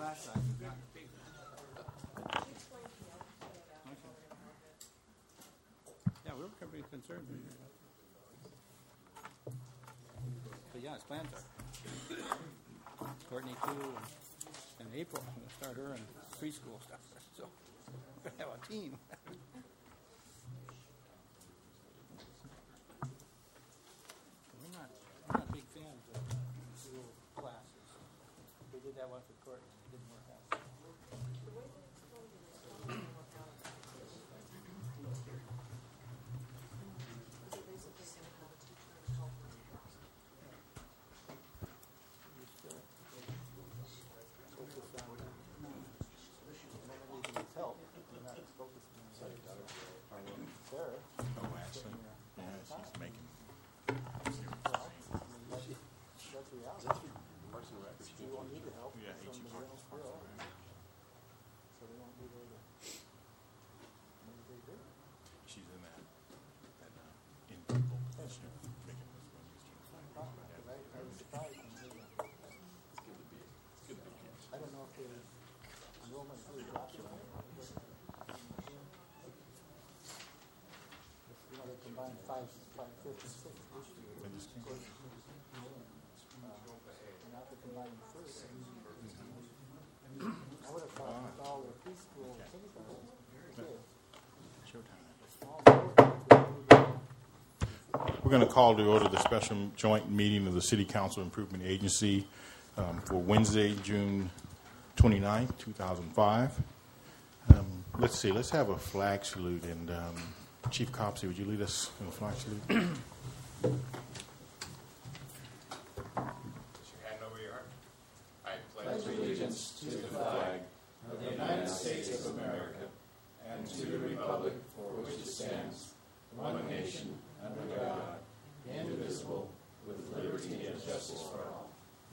flashlight. You've got the big one. Yeah, we were pretty concerned. But yeah, his plans are Courtney too, and in April I'm going to start her in preschool stuff. So we're going to have a team. We're not big fans of little classes. We did that one for Courtney. It didn't work out. We're going to call to order the special joint meeting of the City Council Improvement Agency for Wednesday, June 29, 2005. Let's see. Let's have a flag salute. And Chief Copsey, would you lead us in the flag salute? Put your hand over your heart. I pledge allegiance to the flag of the United States of America and to the republic for which it stands, one nation, under God, indivisible, with liberty and justice for all.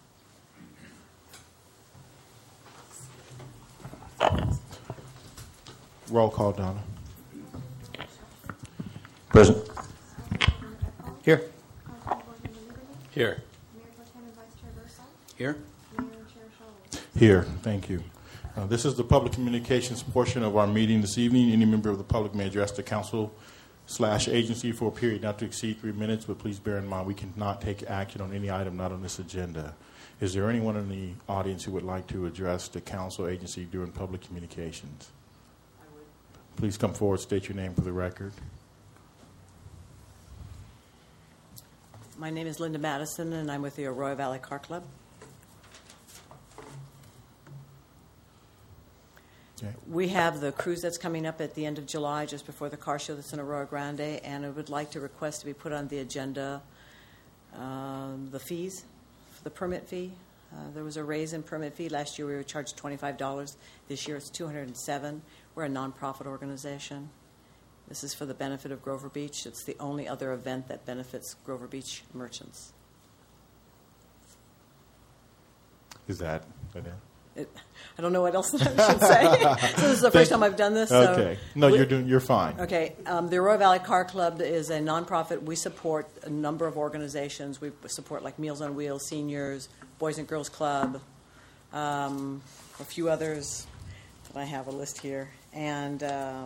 Roll call, Donna. Present. Here. Here. Here. Here. Thank you. This is the public communications portion of our meeting this evening. Any member of the public may address the council/agency for a period not to exceed 3 minutes, but please bear in mind we cannot take action on any item not on this agenda. Is there anyone in the audience who would like to address the council agency during public communications? I would. Please come forward, state your name for the record. My name is Linda Madison, and I'm with the Arroyo Valley Car Club. Okay. We have the cruise that's coming up at the end of July, just before the car show that's in Arroyo Grande, and I would like to request to be put on the agenda the fees, the permit fee. There was a raise in permit fee. Last year we were charged $25. This year it's $207. We're a nonprofit organization. This is for the benefit of Grover Beach. It's the only other event that benefits Grover Beach merchants. Is that it? I don't know what else I should say. So this is the first time I've done this. Okay. So No, you're fine. Okay. The Arroyo Valley Car Club is a nonprofit. We support a number of organizations. We support like Meals on Wheels, Seniors, Boys and Girls Club, a few others. I have a list here. And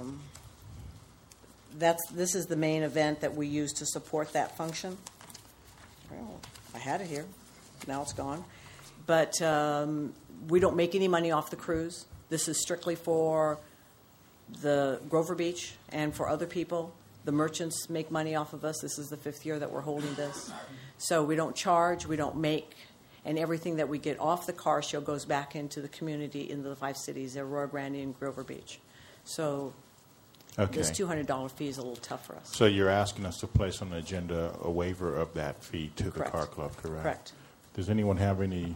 this is the main event that we use to support that function. Well, I had it here. Now it's gone. But we don't make any money off the cruise. This is strictly for the Grover Beach and for other people. The merchants make money off of us. This is the 5th year that we're holding this. So we don't charge, we don't make, and everything that we get off the car show goes back into the community, into the 5 cities, Arroyo Grande and Grover Beach. So this $200 fee is a little tough for us. So you're asking us to place on the agenda a waiver of that fee to the car club, correct? Correct. Does anyone have any?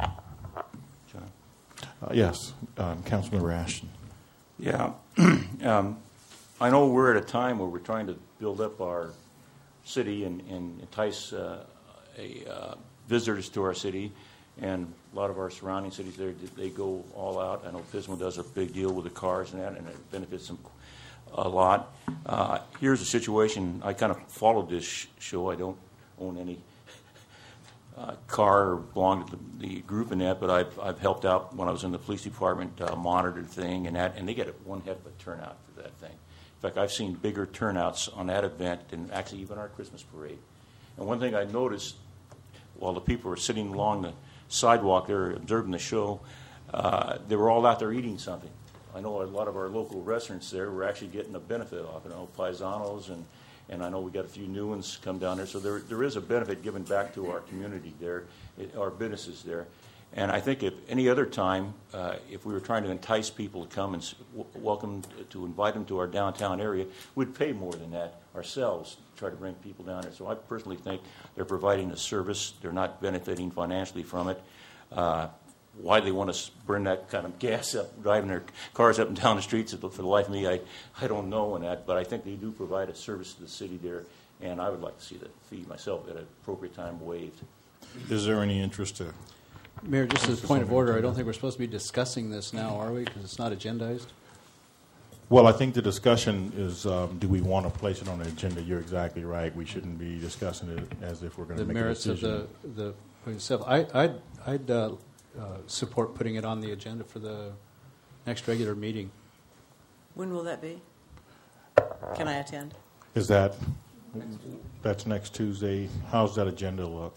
Yes, Councilman Rashton. Yeah. I know we're at a time where we're trying to build up our city and entice visitors to our city, and a lot of our surrounding cities, they go all out. I know Pismo does a big deal with the cars and that, and it benefits them a lot. Here's a situation. I kind of followed this show. I don't own any car or belong to the group in that, but I've helped out when I was in the police department, monitored thing and that, and they get one heck of a turnout for that thing. In fact, I've seen bigger turnouts on that event than actually even our Christmas parade. And one thing I noticed while the people were sitting along the sidewalk there observing the show, they were all out there eating something. I know a lot of our local restaurants there were actually getting a benefit off it. Paisanos, and I know we got a few new ones come down there. So there is a benefit given back to our community there, our businesses there. And I think if any other time, if we were trying to entice people to come and to invite them to our downtown area, we'd pay more than that ourselves to try to bring people down there. So I personally think they're providing a service. They're not benefiting financially from it. Why they want to burn that kind of gas up, driving their cars up and down the streets, for the life of me, I don't know on that. But I think they do provide a service to the city there, and I would like to see that fee myself at an appropriate time waived. Is there any interest to? Mayor, just as a point of order, I don't think we're supposed to be discussing this now, are we? Because it's not agendized. Well, I think the discussion is, do we want to place it on the agenda? You're exactly right. We shouldn't be discussing it as if we're going to make a decision. The merits of the I'd support putting it on the agenda for the next regular meeting. When will that be? Can I attend? Is that's next Tuesday? How's that agenda look?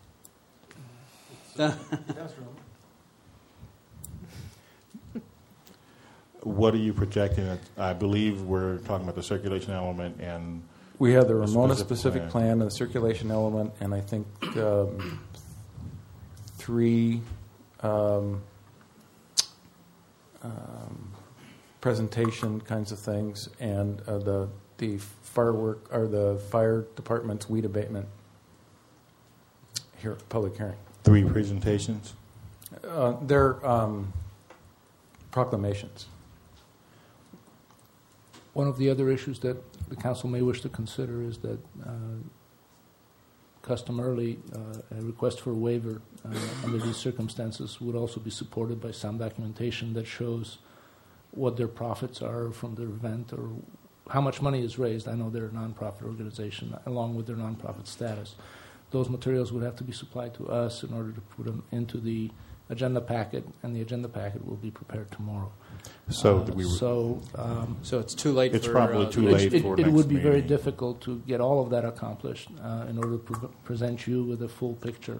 What are you projecting? I believe we're talking about the circulation element and we have the Ramona specific plan and the circulation element, and I think 3 presentation kinds of things, and the firework or the fire department's weed abatement here public hearing. 3 presentations. They're proclamations. One of the other issues that the council may wish to consider is that customarily a request for a waiver under these circumstances would also be supported by some documentation that shows what their profits are from their event or how much money is raised. I know they're a nonprofit organization along with their nonprofit status. Those materials would have to be supplied to us in order to put them into the agenda packet, and the agenda packet will be prepared tomorrow. So so it's too late. It's for, probably too late for it next would be very meeting. difficult to get all of that accomplished in order to present you with a full picture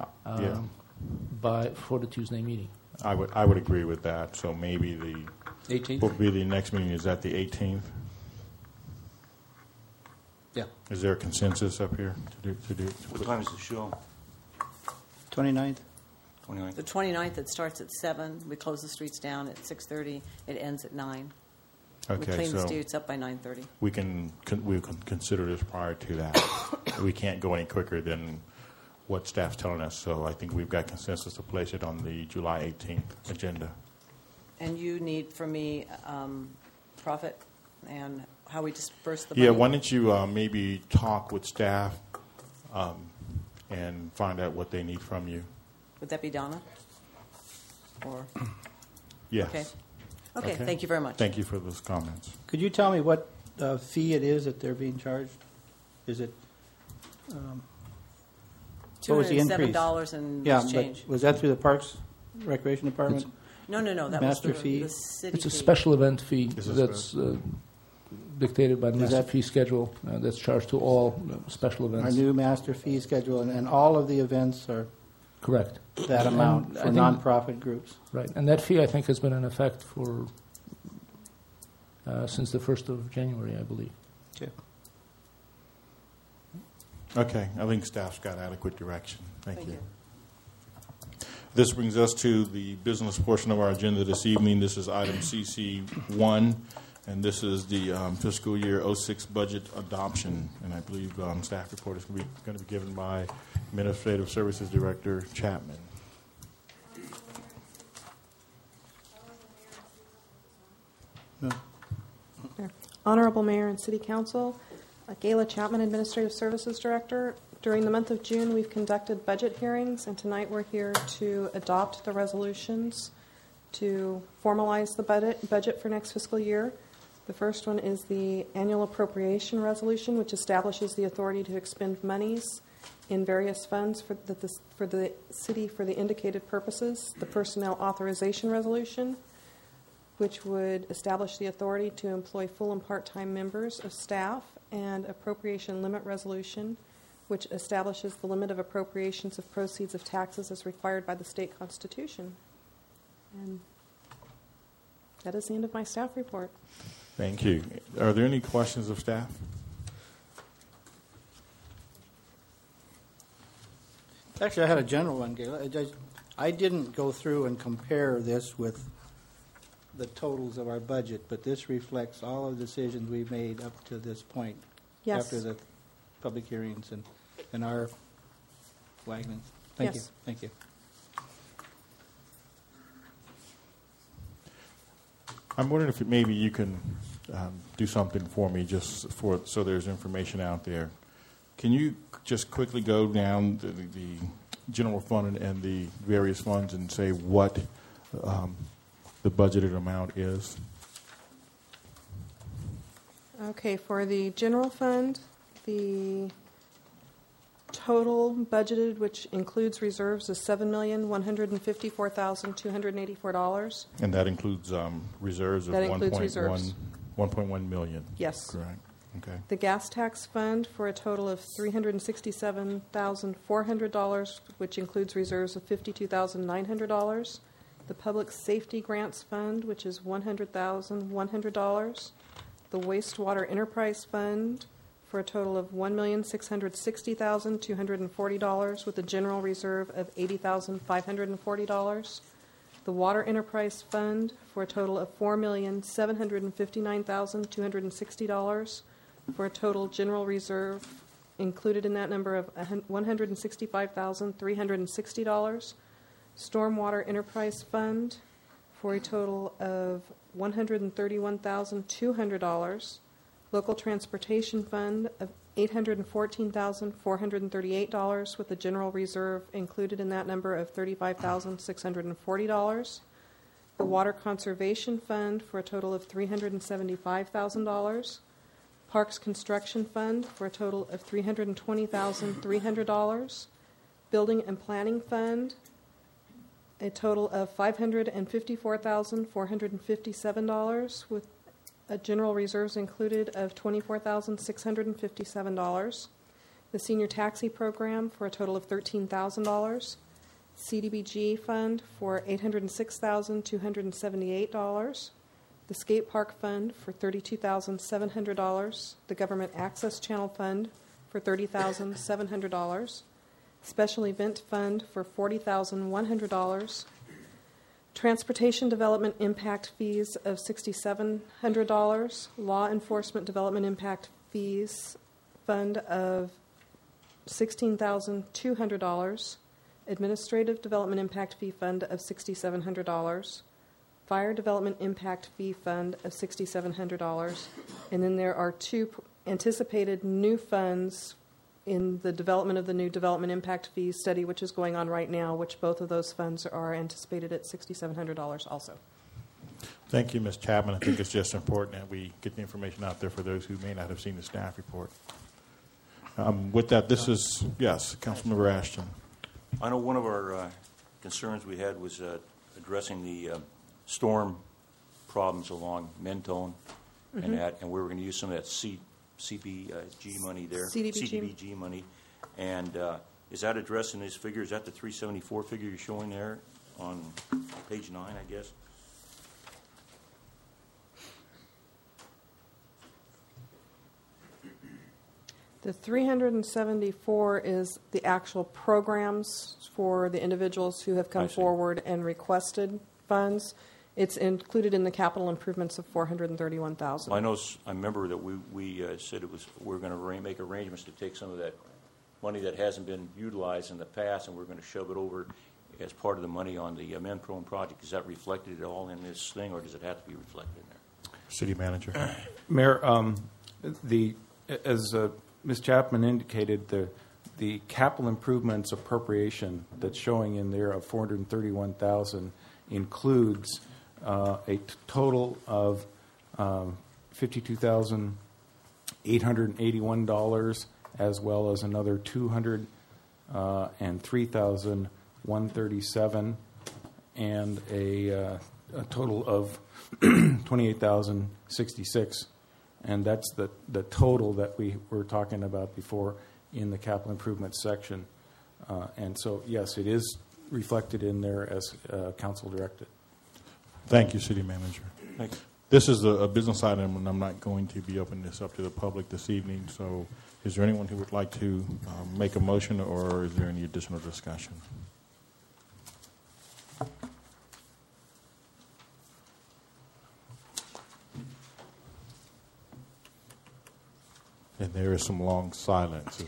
for the Tuesday meeting. I would agree with that. So maybe the 18th? What would be the next meeting? Is that the 18th? Yeah. Is there a consensus up here to do? What time is the show? 29th? 29th? The 29th, it starts at 7. We close the streets down at 6:30. It ends at 9. Okay, we clean the so streets up by 9:30. we can consider this prior to that. We can't go any quicker than what staff's telling us. So I think we've got consensus to place it on the July 18th agenda. And you need from me profit and how we disperse the money? Yeah, why don't you maybe talk with staff and find out what they need from you? Would that be Donna? Or Yes. Okay, thank you very much. Thank you for those comments. Could you tell me what fee it is that they're being charged? Is it what was the increase? $207 and change. But was that through the Parks Recreation Department? No. That Master was fee? the city It's a fee. special event fee Is it that's dictated by the master that- fee schedule that's charged to all special Our events. new master fee schedule, and all of the events are Correct. that amount And I for think- nonprofit groups. Right, and that fee I think has been in effect for since the 1st of January, I believe. Okay. Okay, I think staff's got adequate direction. Thank you. This brings us to the business portion of our agenda this evening. This is item CC1, and this is the fiscal year 06 budget adoption. And I believe staff report is going to be given by Administrative Services Director Chapman. Honorable Mayor and City Council, Gayla Chapman, Administrative Services Director. During the month of June, we've conducted budget hearings, and tonight we're here to adopt the resolutions to formalize the budget for next fiscal year. The first one is the annual appropriation resolution, which establishes the authority to expend monies in various funds for the city for the indicated purposes. The personnel authorization resolution, which would establish the authority to employ full and part-time members of staff, and appropriation limit resolution, which establishes the limit of appropriations of proceeds of taxes as required by the state constitution. And that is the end of my staff report. Thank you. Are there any questions of staff? Actually, I had a general one, Gail. I didn't go through and compare this with the totals of our budget, but this reflects all of the decisions we've made up to this point. Yes. After the public hearings and our Wagner. Thank you. Yes. Thank you. I'm wondering if maybe you can do something for me, just so there's information out there. Can you just quickly go down the general fund and the various funds and say what the budgeted amount is? Okay, for the general fund, the total budgeted, which includes reserves, is $7,154,284. And that includes reserves of That includes reserves. 1.1 million. Yes. Correct. Okay. The gas tax fund for a total of $367,400, which includes reserves of $52,900. The public safety grants fund, which is $100,100. The wastewater enterprise fund for a total of $1,660,240, with a general reserve of $80,540. The water enterprise fund for a total of $4,759,260, for a total general reserve included in that number of $165,360. Stormwater enterprise fund for a total of $131,200. Local transportation fund of $814,438, with a general reserve included in that number of $35,640. The water conservation fund for a total of $375,000. Parks construction fund for a total of $320,300. Building and planning fund, a total of $554,457, with a general reserves included of $24,657. The senior taxi program for a total of $13,000. CDBG fund for $806,278. The skate park fund for $32,700. The government access channel fund for $30,700. Special event fund for $40,100. Transportation development impact fees of $6,700. Law enforcement development impact fees fund of $16,200. Administrative development impact fee fund of $6,700. Fire development impact fee fund of $6,700. And then there are two anticipated new funds in the development of the new development impact fee study, which is going on right now, which both of those funds are anticipated at $6,700 also. Thank you, Ms. Chapman. I think it's just important that we get the information out there for those who may not have seen the staff report. With that, this is, yes, Councilmember Ashton. I know one of our concerns we had was addressing the storm problems along Mentone and that, and we were going to use some of that CBG money there. CDBG money. And is that addressed in this figure? Is that the 374 figure you're showing there on page 9, I guess? The 374 is the actual programs for the individuals who have come forward and requested funds. It's included in the capital improvements of $431,000. I remember that we said we're going to make arrangements to take some of that money that hasn't been utilized in the past, and we're going to shove it over as part of the money on the MenPro project. Is that reflected at all in this thing, or does it have to be reflected in there? City Manager. Mayor, as Ms. Chapman indicated, the capital improvements appropriation that's showing in there of $431,000 includes a total of $52,881 as well as another $203,137, and a total of $28,066. And that's the total that we were talking about before in the capital improvement section. And so, yes, it is reflected in there as council directed. Thank you, City Manager. Thanks. This is a business item, and I'm not going to be opening this up to the public this evening. So is there anyone who would like to make a motion, or is there any additional discussion? And there is some long silences.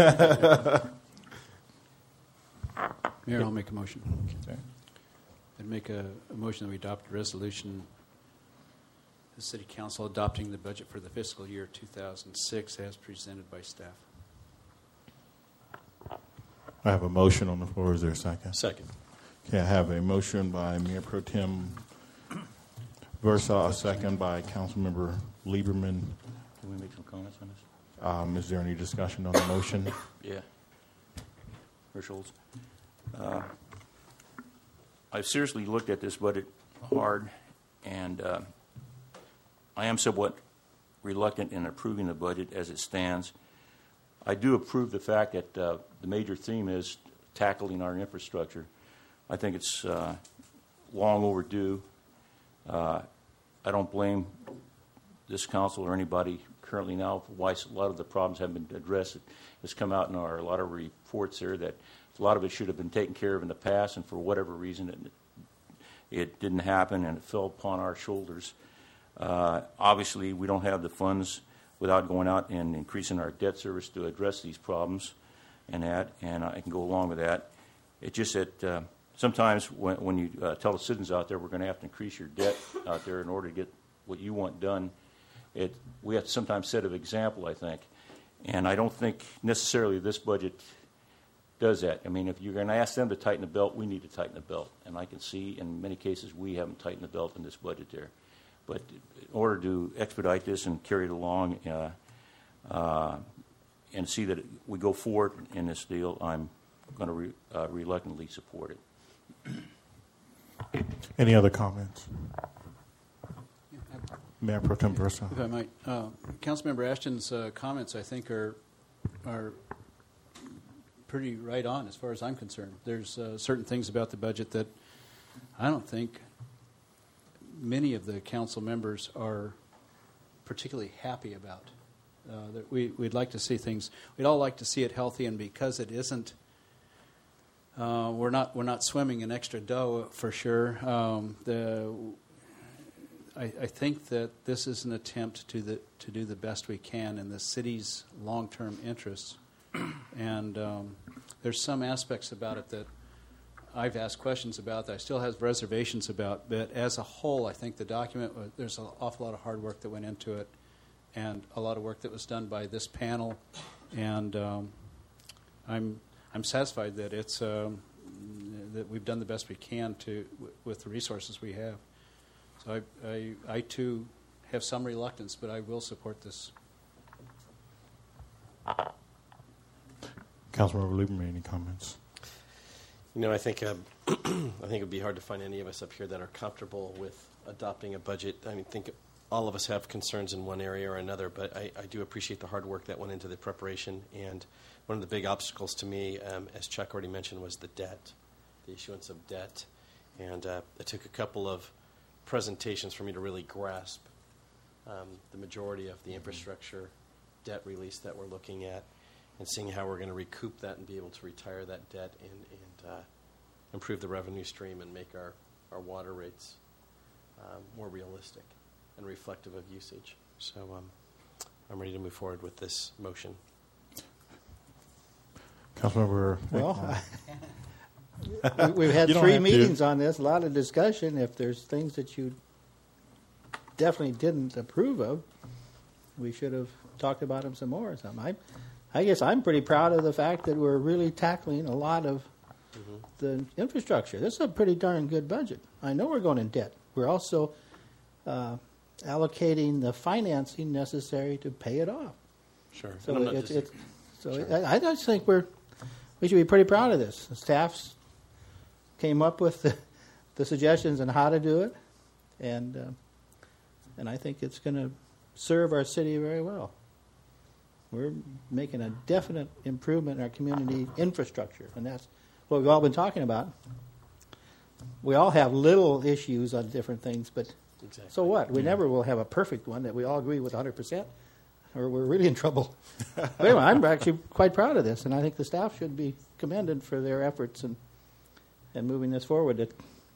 Mayor, I'll make a motion. Okay. I'd make a motion that we adopt a resolution, the City Council adopting the budget for the fiscal year 2006 as presented by staff. I have a motion on the floor. Is there a second? Second. Okay, I have a motion by Mayor Pro Tem Versa, a second by Councilmember Lieberman. Can we make some comments on this? Is there any discussion on the motion? Yeah. Herschel's. I've seriously looked at this budget hard, and I am somewhat reluctant in approving the budget as it stands. I do approve the fact that the major theme is tackling our infrastructure. I think it's long overdue. I don't blame this council or anybody currently now for why a lot of the problems haven't been addressed. It's come out in a lot of reports there that a lot of it should have been taken care of in the past, and for whatever reason it didn't happen, and it fell upon our shoulders. Obviously, we don't have the funds without going out and increasing our debt service to address these problems, and I can go along with that. It's just that sometimes when you tell the citizens out there we're going to have to increase your debt out there in order to get what you want done, we have to sometimes set an example, I think. And I don't think necessarily this budget does that. I mean, if you're going to ask them to tighten the belt, we need to tighten the belt. And I can see in many cases we haven't tightened the belt in this budget there. But in order to expedite this and carry it along and see that we go forward in this deal, I'm going to reluctantly support it. Any other comments? Mayor Pro Tem Versa. If I might, Councilmember Ashton's comments, I think, are pretty right on as far as I'm concerned. There's certain things about the budget that I don't think many of the council members are particularly happy about. That we'd like to see things. We'd all like to see it healthy, and because it isn't, we're not swimming in extra dough for sure. I think that this is an attempt to do the best we can in the city's long-term interests, and there's some aspects about it that I've asked questions about that I still have reservations about. But as a whole, I think the document, there's an awful lot of hard work that went into it, and a lot of work that was done by this panel, and I'm satisfied that it's that we've done the best we can with the resources we have. So I too have some reluctance, but I will support this. Councilmember Lieberman, any comments? You know, I think it would be hard to find any of us up here that are comfortable with adopting a budget. I mean, I think all of us have concerns in one area or another, but I do appreciate the hard work that went into the preparation. And one of the big obstacles to me, as Chuck already mentioned, was the debt, the issuance of debt. And it took a couple of presentations for me to really grasp the majority of the infrastructure debt release that we're looking at, and seeing how we're going to recoup that and be able to retire that debt and improve the revenue stream and make our water rates more realistic and reflective of usage. So I'm ready to move forward with this motion. Councilmember. Well, we've had 3 meetings on this, a lot of discussion. If there's things that you definitely didn't approve of, we should have talked about them some more or something. I guess I'm pretty proud of the fact that we're really tackling a lot of the infrastructure. This is a pretty darn good budget. I know we're going in debt. We're also allocating the financing necessary to pay it off. Sure. So So I just think we should be pretty proud of this. The staffs came up with the suggestions on how to do it, and I think it's going to serve our city very well. We're making a definite improvement in our community infrastructure, and that's what we've all been talking about. We all have little issues on different things, but so what? We never will have a perfect one that we all agree with 100%, or we're really in trouble. But anyway, I'm actually quite proud of this, and I think the staff should be commended for their efforts in moving this forward.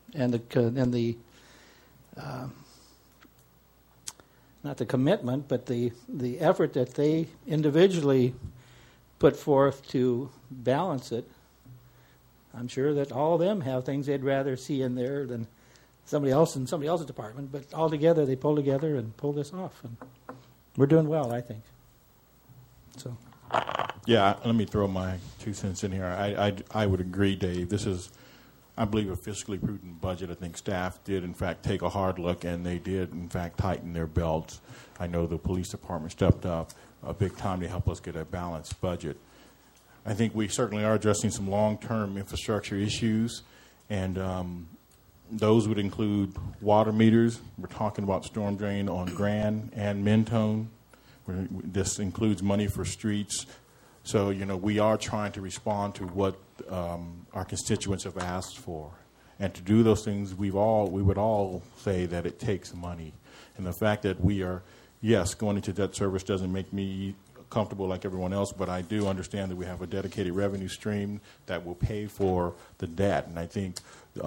Not the commitment, but the effort that they individually put forth to balance it. I'm sure that all of them have things they'd rather see in there than somebody else in somebody else's department, but all together they pull together and pull this off. And we're doing well, I think. So, yeah, let me throw my 2 cents in here. I would agree, Dave. This is, I believe, a fiscally prudent budget. I think staff did, in fact, take a hard look, and they did, in fact, tighten their belts. I know the police department stepped up big time to help us get a balanced budget. I think we certainly are addressing some long-term infrastructure issues, and those would include water meters. We're talking about storm drain on Grand and Mentone. This includes money for streets. So, we are trying to respond to what our constituents have asked for. And to do those things, we would all say that it takes money. And the fact that we are, yes, going into debt service doesn't make me comfortable like everyone else, but I do understand that we have a dedicated revenue stream that will pay for the debt. And I think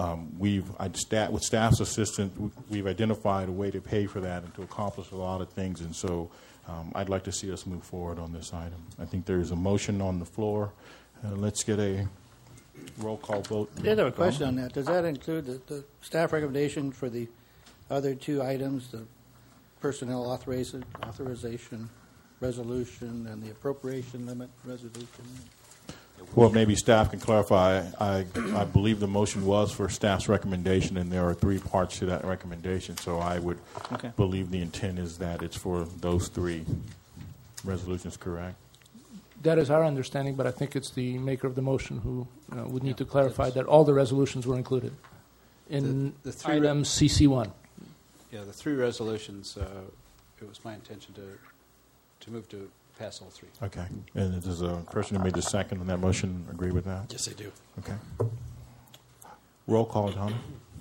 with staff's assistance, we've identified a way to pay for that and to accomplish a lot of things. And so I'd like to see us move forward on this item. I think there is a motion on the floor. Let's get a roll call vote. I did have a question on that. Does that include the staff recommendation for the other 2 items, the personnel authorization resolution and the appropriation limit resolution? Well, maybe staff can clarify. I believe the motion was for staff's recommendation, and there are 3 parts to that recommendation. So I would believe the intent is that it's for those 3 resolutions, correct? That is our understanding, but I think it's the maker of the motion who would need to clarify that all the resolutions were included in the 3 item CC1. Yeah, the 3 resolutions, it was my intention to move to pass all 3. Okay. And does the person who made the second on that motion agree with that? Yes, I do. Okay. Roll call, Donna.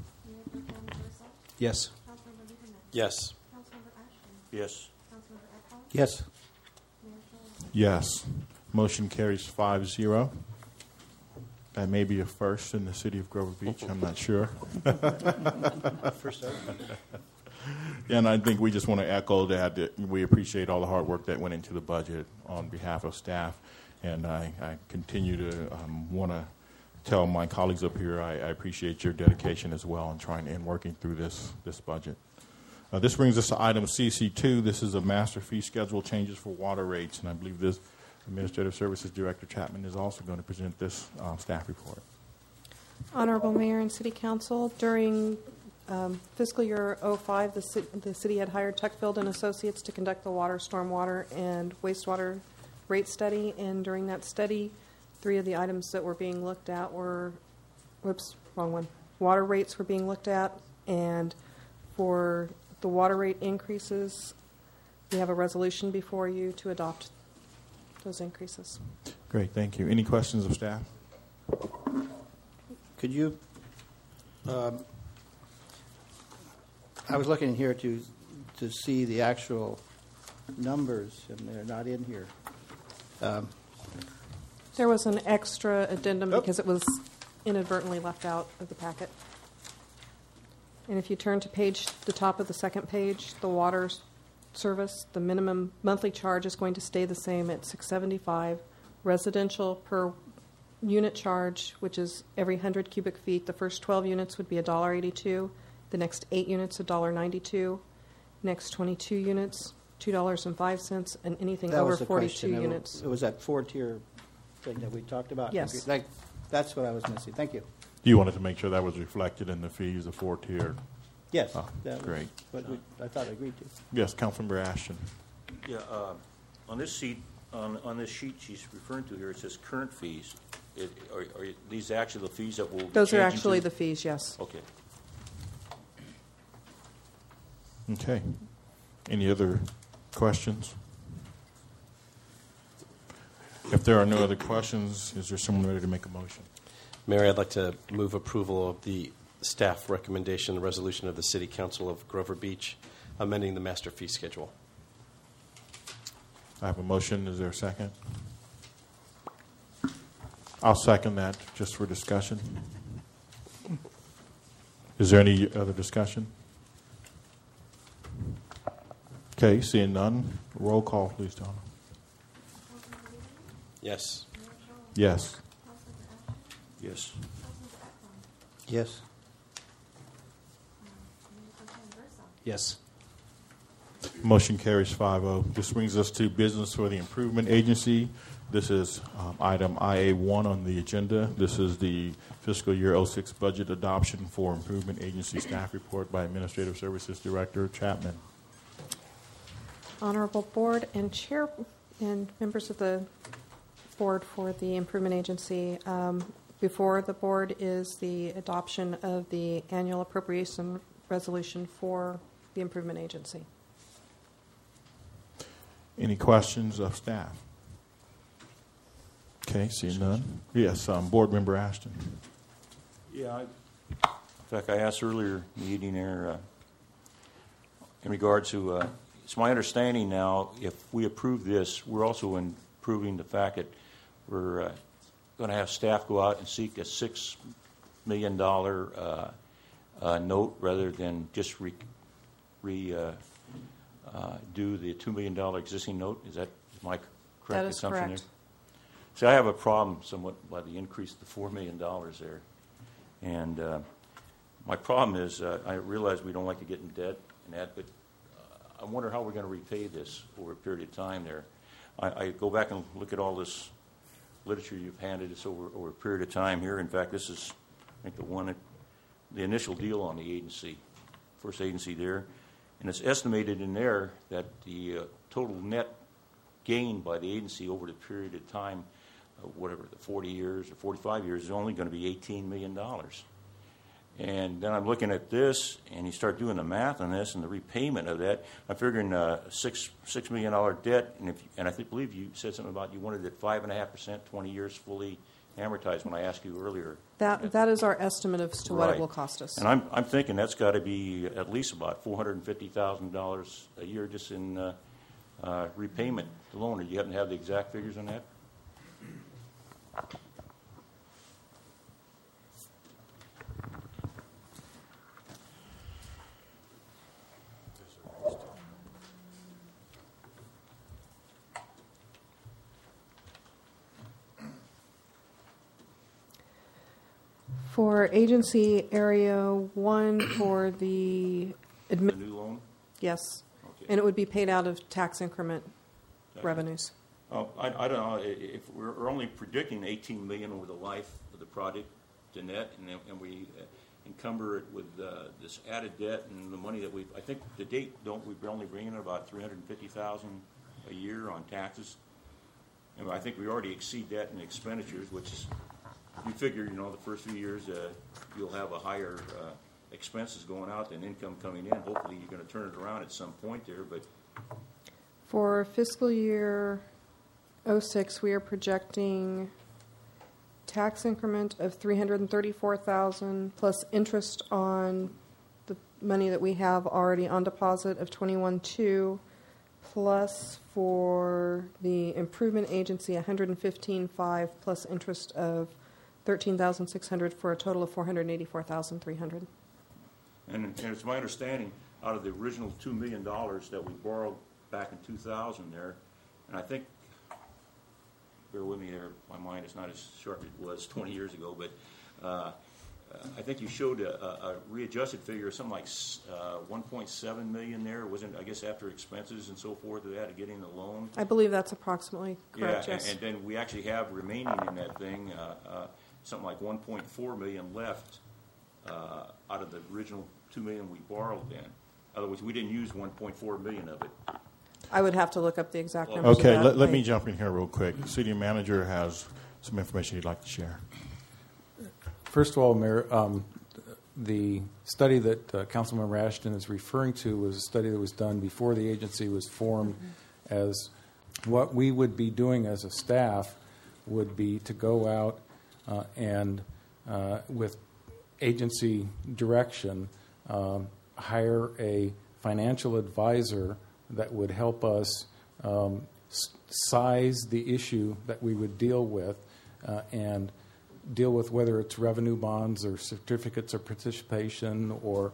Yes. Yes. Yes. Yes. Yes. Motion carries 5-0. That may be a first in the city of Grover Beach. I'm not sure. First up. And I think we just want to echo that we appreciate all the hard work that went into the budget on behalf of staff. And I continue to want to tell my colleagues up here I appreciate your dedication as well in trying and working through this budget. This brings us to item CC2. This is a master fee schedule changes for water rates. And I believe this Administrative Services Director Chapman is also going to present this staff report. Honorable Mayor and City Council, during fiscal year 05, the city had hired Tuckfield and Associates to conduct the water, stormwater, and wastewater rate study. And during that study, 3 of the items that were being looked at were, wrong one. Water rates were being looked at, and for the water rate increases, we have a resolution before you to adopt those increases. Great, thank you. Any questions of staff? Could you? I was looking here to see the actual numbers, and they're not in here. There was an extra addendum because it was inadvertently left out of the packet. And if you turn to the top of the second page, the water service, the minimum monthly charge is going to stay the same at $675. Residential per unit charge, which is every 100 cubic feet, the first 12 units would be $1.82. The next 8 units, $1.92. Next 22 units, $2.05, and anything over 42 units. It was that 4-tier thing that we talked about. Yes. That's what I was missing. Thank you. You wanted to make sure that was reflected in the fees, the 4-tier. Yes. Oh, great. What I thought I agreed to. Yes, Councilmember Ashton. Yeah, on this sheet, On this sheet she's referring to here, it says current fees. Are these actually the fees that will be Those are changing actually to? the fees, yes. Okay. Okay. Any other questions? If there are no other questions, is there someone ready to make a motion? Mayor, I'd like to move approval of the staff recommendation, the resolution of the City Council of Grover Beach, amending the master fee schedule. I have a motion. Is there a second? I'll second that just for discussion. Is there any other discussion? Okay, seeing none, roll call, please, Donna. Yes. Yes. Yes. Yes. Yes. Motion carries 5-0. This brings us to business for the Improvement Agency. This is item IA1 on the agenda. This is the fiscal year 06 budget adoption for Improvement Agency staff report by Administrative Services Director Chapman. Honorable Board and Chair and members of the Board for the Improvement Agency, before the Board is the adoption of the annual appropriation resolution for the Improvement Agency. Any questions of staff? Okay, seeing none. Yes, Board Member Ashton. Yeah. In fact, I asked earlier in the meeting there in regard to, it's my understanding now, if we approve this, we're also improving the fact that we're going to have staff go out and seek a $6 million note rather than just do the $2 million existing note. Is my correct That is assumption correct. there? See, I have a problem somewhat by the increase of the $4 million there. And my problem is I realize we don't like to get in debt and that, but I wonder how we're going to repay this over a period of time there. I go back and look at all this literature you've handed us over a period of time here. In fact, this is, I think, the initial deal on the agency, first agency there. And it's estimated in there that the total net gain by the agency over the period of time, whatever, the 40 years or 45 years, is only going to be $18 million. And then I'm looking at this, and you start doing the math on this and the repayment of that. I'm figuring $6 million debt, and I believe you said something about you wanted it 5.5%, 20 years fully amortized when I asked you earlier. That is our estimate as to what Right. it will cost us. And I'm thinking that's got to be at least about $450,000 a year just in repayment alone. Do you happen to have the exact figures on that? For Agency Area 1 for the The new loan? yes, Okay. and it would be paid out of tax increment revenues. Oh, I don't know. If we're only predicting $18 million over the life of the project to net, and we encumber it with this added debt and the money that I think to date, we're only bringing in about $350,000 a year on taxes. And I think we already exceed that in expenditures, which is, you figure, the first few years you'll have a higher expenses going out than income coming in. Hopefully you're going to turn it around at some point there, but For fiscal year 06, we are projecting tax increment of $334,000 plus interest on the money that we have already on deposit of $21,200, plus for the improvement agency $115,500 plus interest of $13,600 for a total of $484,300. And it's my understanding, out of the original $2 million that we borrowed back in 2000 there, and I think, bear with me there, my mind is not as sharp as it was 20 years ago, but I think you showed a readjusted figure of something like 1.7 million there. Wasn't, I guess, after expenses and so forth of that, of getting the loan? I believe that's approximately correct, yeah, yes. and then we actually have remaining in that thing something like 1.4 million left out of the original $2 million we borrowed then. In other words, we didn't use 1.4 million of it. I would have to look up the exact numbers. Okay, of that. let me jump in here real quick. The city manager has some information he'd like to share. First of all, Mayor, the study that Councilmember Ashton is referring to was a study that was done before the agency was formed. As what we would be doing as a staff would be to go out and with agency direction hire a financial advisor that would help us size the issue that we would deal with and deal with whether it's revenue bonds or certificates of participation or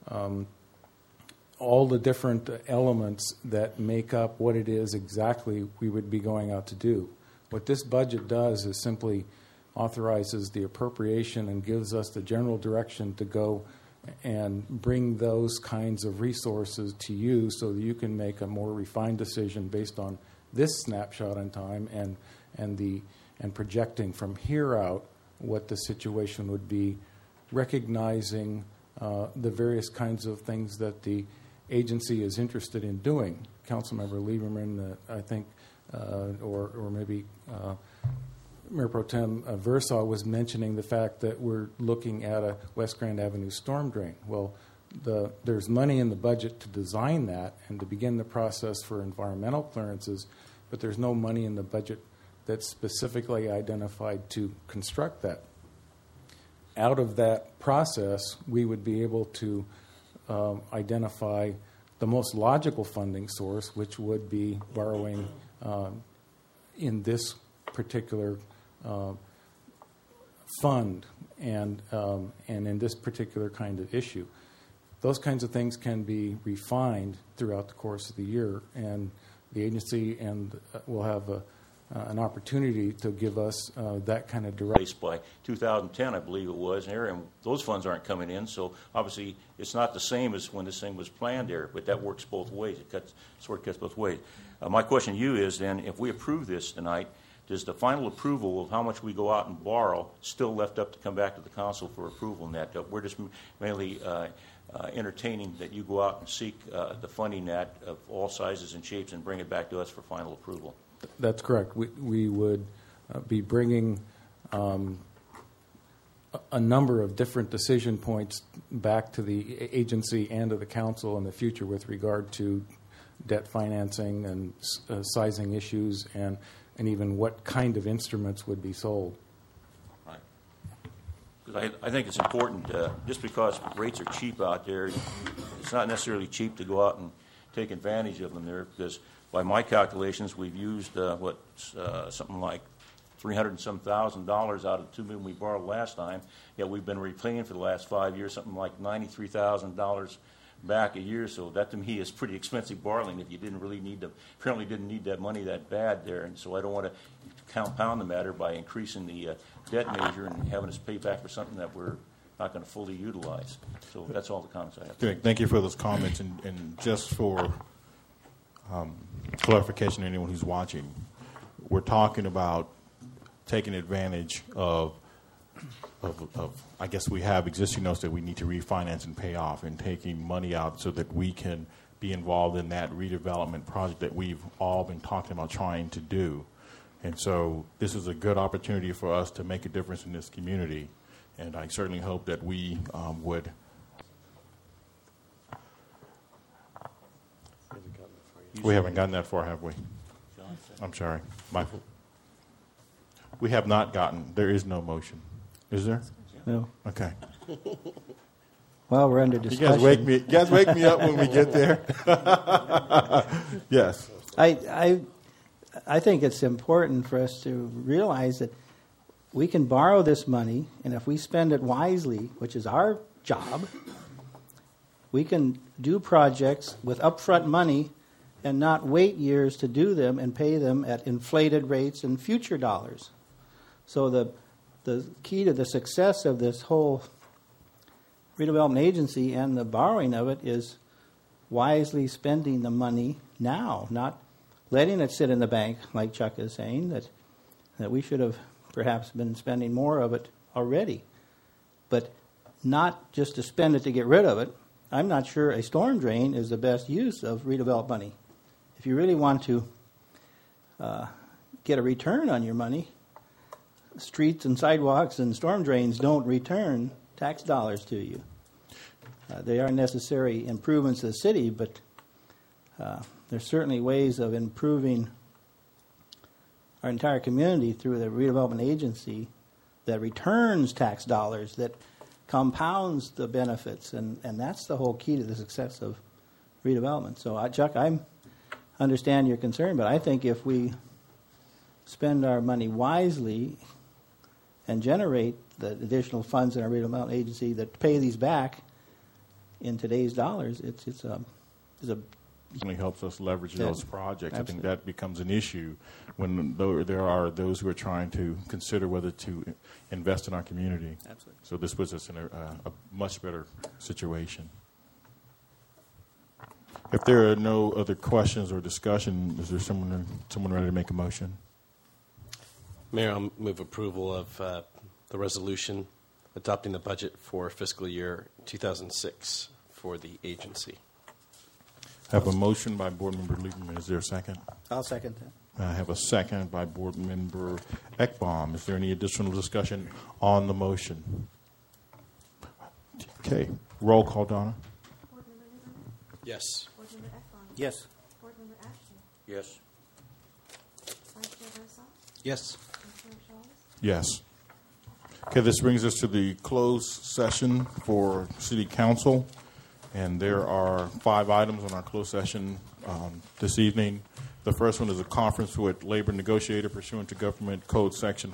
all the different elements that make up what it is exactly we would be going out to do. What this budget does is simply authorizes the appropriation and gives us the general direction to go and bring those kinds of resources to you so that you can make a more refined decision based on this snapshot in time and projecting from here out what the situation would be, recognizing the various kinds of things that the agency is interested in doing. Councilmember Lieberman, I think, or maybe Mayor Pro Tem Versaw was mentioning the fact that we're looking at a West Grand Avenue storm drain. Well, there's money in the budget to design that and to begin the process for environmental clearances, but there's no money in the budget that's specifically identified to construct that. Out of that process, we would be able to identify the most logical funding source, which would be borrowing in this particular fund and in this particular kind of issue. Those kinds of things can be refined throughout the course of the year, and the agency will have an opportunity to give us that kind of direction. By 2010, I believe it was, and those funds aren't coming in, so obviously it's not the same as when this thing was planned there, but that works both ways. It cuts both ways. My question to you is then, if we approve this tonight, does the final approval of how much we go out and borrow still left up to come back to the council for approval in that? We're just mainly entertaining that you go out and seek the funding that of all sizes and shapes and bring it back to us for final approval. That's correct. We would be bringing a number of different decision points back to the agency and to the council in the future with regard to debt financing and sizing issues and even what kind of instruments would be sold. Right. Because I think it's important, just because rates are cheap out there, it's not necessarily cheap to go out and take advantage of them there, because by my calculations, we've used something like $300,000 and some thousand out of the $2 million we borrowed last time. Yet we've been repaying for the last 5 years something like $93,000 back a year. So that to me is pretty expensive borrowing if you apparently didn't need that money that bad there. And so I don't want to compound the matter by increasing the debt measure and having us pay back for something that we're not going to fully utilize. So that's all the comments I have. Good. Thank you for those comments. And just for clarification to anyone who's watching, we're talking about taking advantage of I guess we have existing notes that we need to refinance and pay off, and taking money out so that we can be involved in that redevelopment project that we've all been talking about trying to do. And so this is a good opportunity for us to make a difference in this community, and I certainly hope that we would. We haven't gotten that far, have we? I'm sorry. Michael. We have not gotten. There is no motion. Is there? No. Okay. Well, we're under discussion. You guys wake me up when we get there. Yes. I think it's important for us to realize that we can borrow this money, and if we spend it wisely, which is our job, we can do projects with upfront money and not wait years to do them and pay them at inflated rates and future dollars. So the key to the success of this whole redevelopment agency and the borrowing of it is wisely spending the money now, not letting it sit in the bank, like Chuck is saying, that we should have perhaps been spending more of it already. But not just to spend it to get rid of it. I'm not sure a storm drain is the best use of redeveloped money. if you really want to get a return on your money, streets and sidewalks and storm drains don't return tax dollars to you. They are necessary improvements to the city, but there's certainly ways of improving our entire community through the redevelopment agency that returns tax dollars, that compounds the benefits, and that's the whole key to the success of redevelopment. So, Chuck, I understand your concern, but I think if we spend our money wisely and generate the additional funds in our redevelopment agency that pay these back in today's dollars, it's a Certainly helps us leverage those projects. Absolutely. I think that becomes an issue when there are those who are trying to consider whether to invest in our community. Absolutely. So this puts us in a much better situation. If there are no other questions or discussion, is there someone ready to make a motion? Mayor, I'll move approval of the resolution adopting the budget for fiscal year 2006 for the agency. I have a motion by Board Member Lieberman. Is there a second? I'll second that. I have a second by Board Member Ekbom. Is there any additional discussion on the motion? Okay. Roll call, Donna. Board Member Lieberman? Yes. Board Member Ekbom? Yes. Board Member Ashley? Yes. Vice Chair Rosa? Yes. Chair Charles? Yes. Okay, this brings us to the closed session for City Council. And there are 5 items on our closed session this evening. The first one is a conference with labor negotiator pursuant to Government Code Section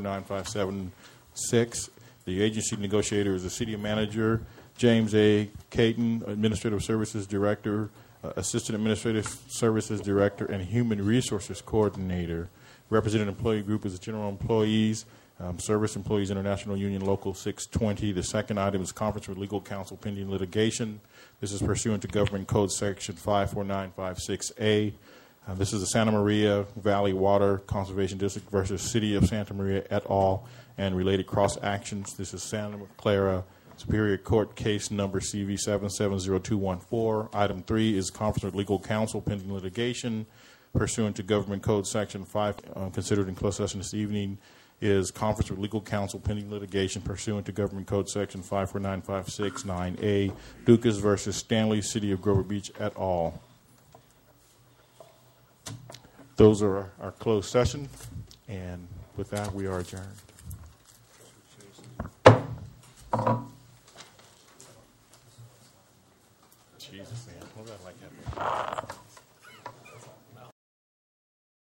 549576. The agency negotiator is the city manager, James A. Caton, Administrative Services Director, Assistant Administrative Services Director, and Human Resources Coordinator. Represented employee group is the general employees, Service Employees International Union Local 620. The second item is conference with legal counsel pending litigation. This is pursuant to Government Code Section 54956A. This is the Santa Maria Valley Water Conservation District versus City of Santa Maria et al. And related cross actions. This is Santa Clara Superior Court case number CV 770214. Item 3 is conference with legal counsel pending litigation pursuant to Government Code Section 5, considered in closed session this evening, is conference with legal counsel pending litigation pursuant to Government Code Section 549569A, Dukas versus Stanley, City of Grover Beach et al. Those are our closed session, and with that, we are adjourned.